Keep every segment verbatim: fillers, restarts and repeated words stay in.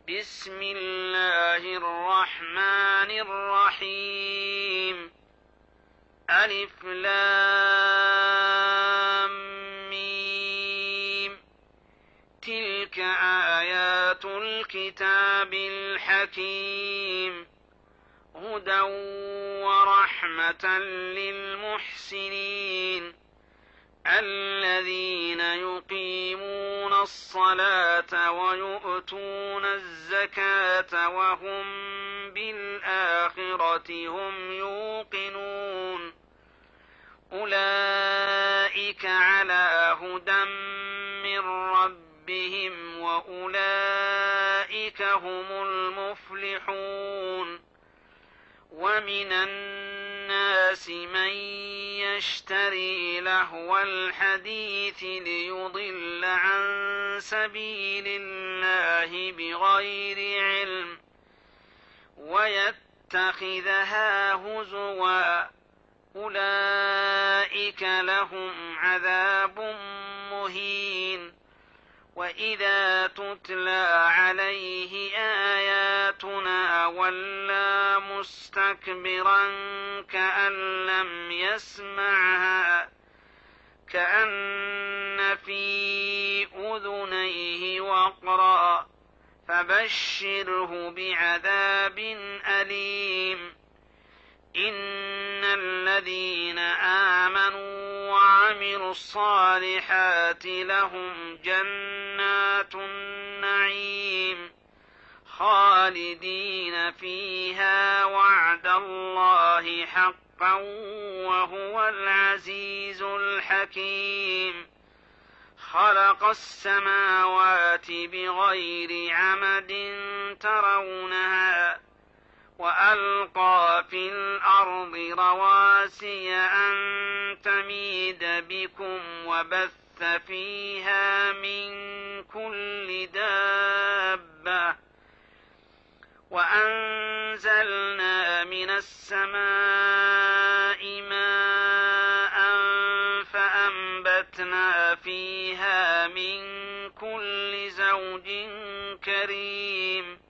بسم الله الرحمن الرحيم. ألف لام ميم. تلك آيات الكتاب الحكيم، هدى ورحمة للمحسنين الذين يقيمون الصلاة ويؤتون الزكاة وهم بالآخرة هم يوقنون. أولئك على هدى من ربهم وأولئك هم المفلحون. ومن الناس من يشتري لهو الحديث ليضل عن سبيل الله بغير علم ويتخذها هزوا، أولئك لهم عذاب مهين. وإذا تتلى عليه آياتنا ولى مستكبرا كأن لم يسمعها كأن في أذنيه وقرا، فبشره بعذاب أليم. إن الذين آمنوا وعملوا الصالحات لهم جنات النعيم خالدين فيها، وعد الله حقا وهو العزيز الحكيم. خلق السماوات بغير عمد ترونها وألقى في الأرض رواسي أن تميد بكم وبث فيها من كل دابة، وأنزلنا من السماء ماء فأنبتنا فيها من كل زوج كريم.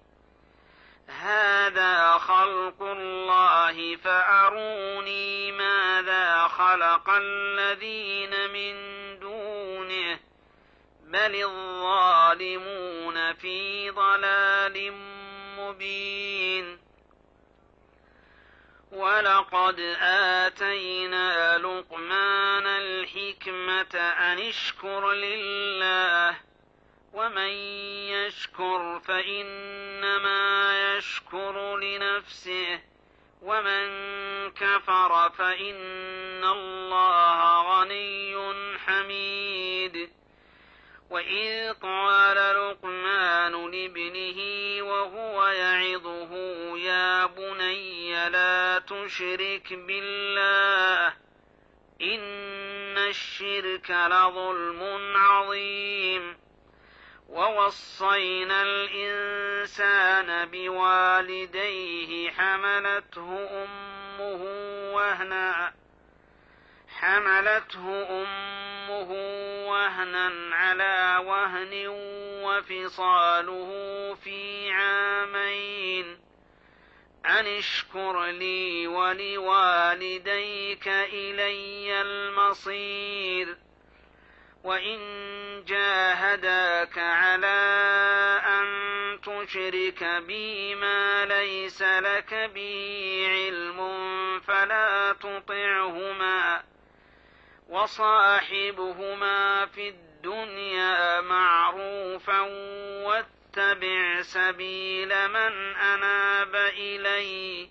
هذا خلق الله فأروني ماذا خلق الذين من دونه، بل الظالمون في ضلال مبين. ولقد آتينا لقمان الحكمة أن اشكر لله، ومن يشكر فإنما يشكر لنفسه، ومن كفر فإن الله غني حميد. وإذ قال لقمان لابنه وهو يعظه يا بني لا تشرك بالله إن الشرك لظلم عظيم. ووصينا الإنسان بوالديه حملته أمه وهنا حملته أمه وهنا على وهن وفصاله في عامين أن اشكر لي ولوالديك إلي المصير. وإن جاهداك على أن تشرك بي ما ليس لك به علم فلا تطعهما، وصاحبهما في الدنيا معروفا واتبع سبيل من أناب إلي،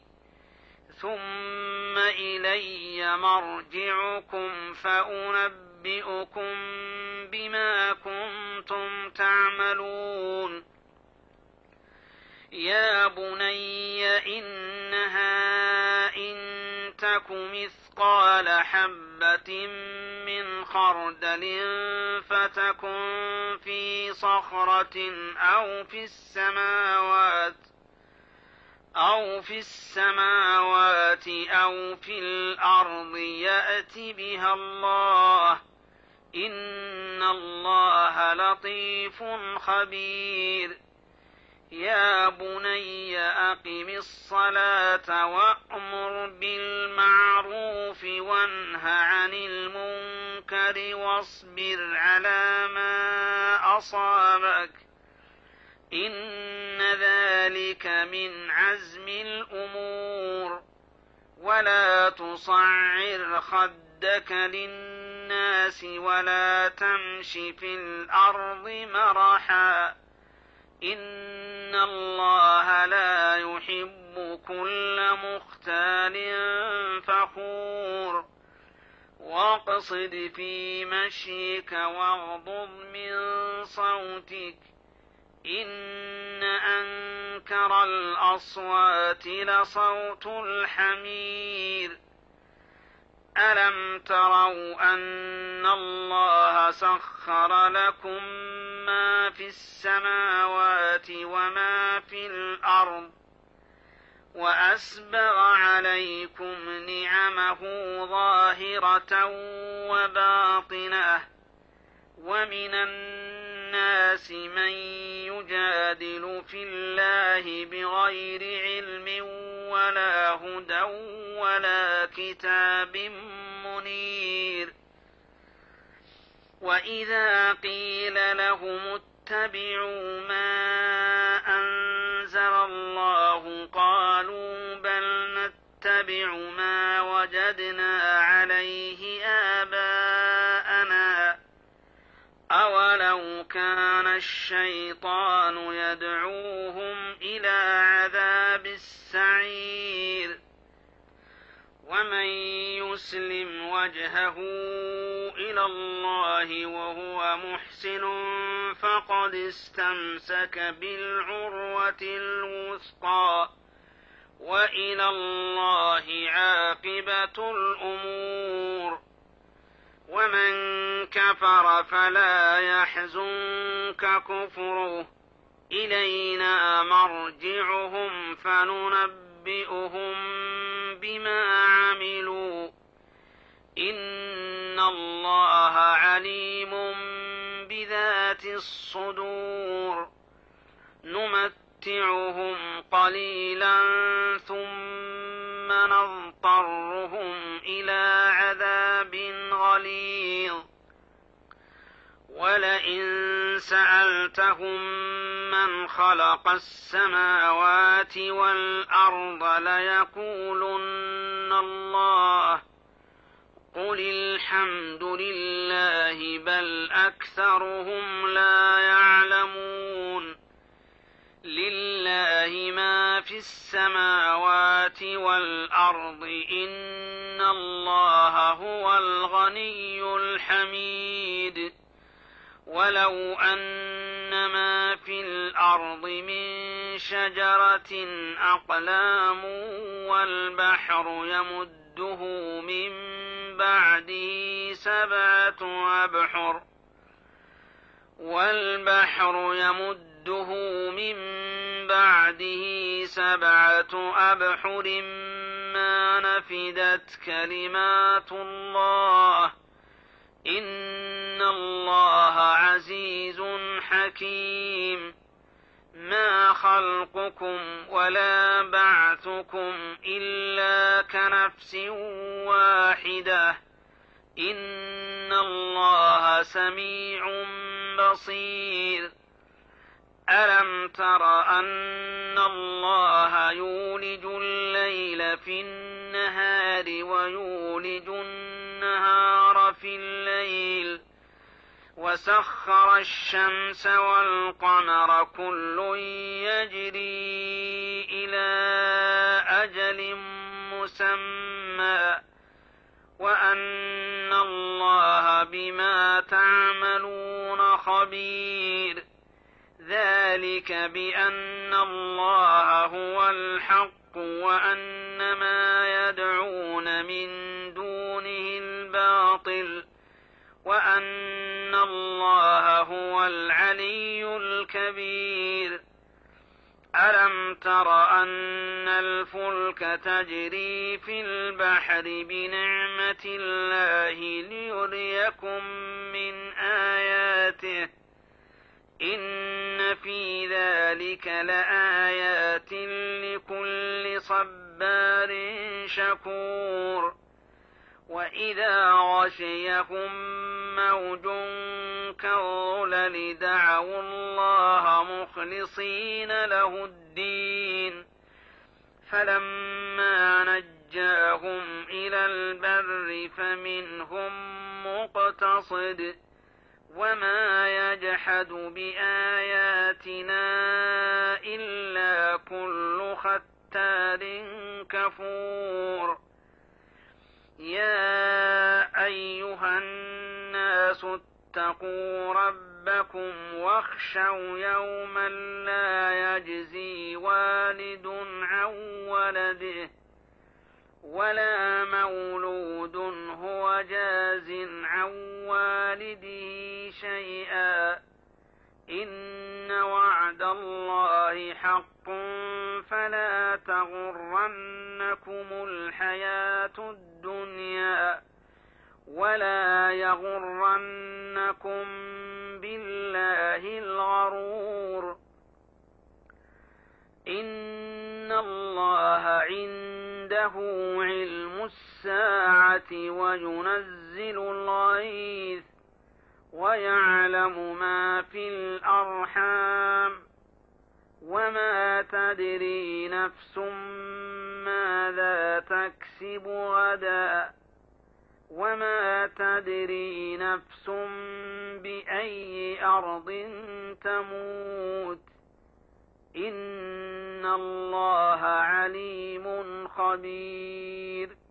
ثم إلي مرجعكم فأنبئكم بما كنتم تعملون. يا بني إنها إن تك مثقال حبة من خردل فتكن في صخرة أو في السماوات أو في السماوات أو في الأرض يأت بها الله، إن الله لطيف خبير. يا وأقم الصلاة وأمر بالمعروف وانه عن المنكر واصبر على ما أصابك إن ذلك من عزم الأمور. ولا تصعر خدك للناس ولا تمش في الأرض مرحا إن الله لا يحب كل مختال فخور. واقصد في مشيك واغضض من صوتك إن أنكر الأصوات لصوت الحمير. ألم تروا أن الله سخر لكم ما في السماوات وما في الأرض وأسبغ عليكم نعمه ظاهرة وباطنة ومن الناس من يجادل في الله بغير علم ولا هدى ولا كتاب منير. وإذا قيل لهم اتبعوا ما أنزل الله قالوا بل نتبع ما وجدنا عليه آباءنا أولو كان الشيطان يدعوهم إلى عذاب السعير. ومن يسلم وجهه إلى الله وهو محسن فقد استمسك بالعروة الوثقى وإلى الله عاقبة الأمور. ومن كفر فلا يحزنك كفره إلينا مرجعهم فننبئهم بما عملوا إن الله عليم بذات الصدور. نمتعهم قليلا ثم نضطرهم إلى عذاب غليظ. ولئن سألتهم من خلق السماوات والأرض ليقولن الله قل الحمد لله بل أكثرهم لا يعلمون. لله ما في السماوات والأرض إن الله هو الغني الحميد. ولو أن ما في الأرض من شجرة أقلام والبحر يمده من بعده سبعة أبحر والبحر يمده من بعده سبعة أبحر ما نفدت كلمات الله إن الله عزيز حكيم. ما خلقكم ولا بعثكم إلا كنفس واحدة إن الله سميع بصير. ألم تر أن الله يولج الليل في النهار ويولج النهار في الليل وسخر الشمس والقمر كل يجري إلى أجل مسمى وأن الله بما تعملون خبير. ذلك بأن الله هو الحق وأن ما يدعون من دونه الباطل وأن الله هو العلي الكبير. ألم تر أن الفلك تجري في البحر بنعمة الله ليريكم من آياته إن في ذلك لآيات لكل صبار شكور وإذا غشيهم موج كالظلل دعوا الله مخلصين له الدين فلما نجاهم إلى البر فمنهم مقتصد وما يجحد بآياتنا إلا كل ختار كفور يا أيها الناس اتقوا ربكم واخشوا يوما لا يجزي والد عن ولده ولا مولود هو جاز عن والده شيئا إن وعد الله حق فلا تغرنكم الحياة الدنيا ولا يغرنكم بالله الغرور إن الله عنده علم الساعة وينزل الغيث ويعلم ما في الأرحام وما تدري نفس ماذا تكسب غدا وما تدري نفس بأي أرض تموت إن الله عليم خبير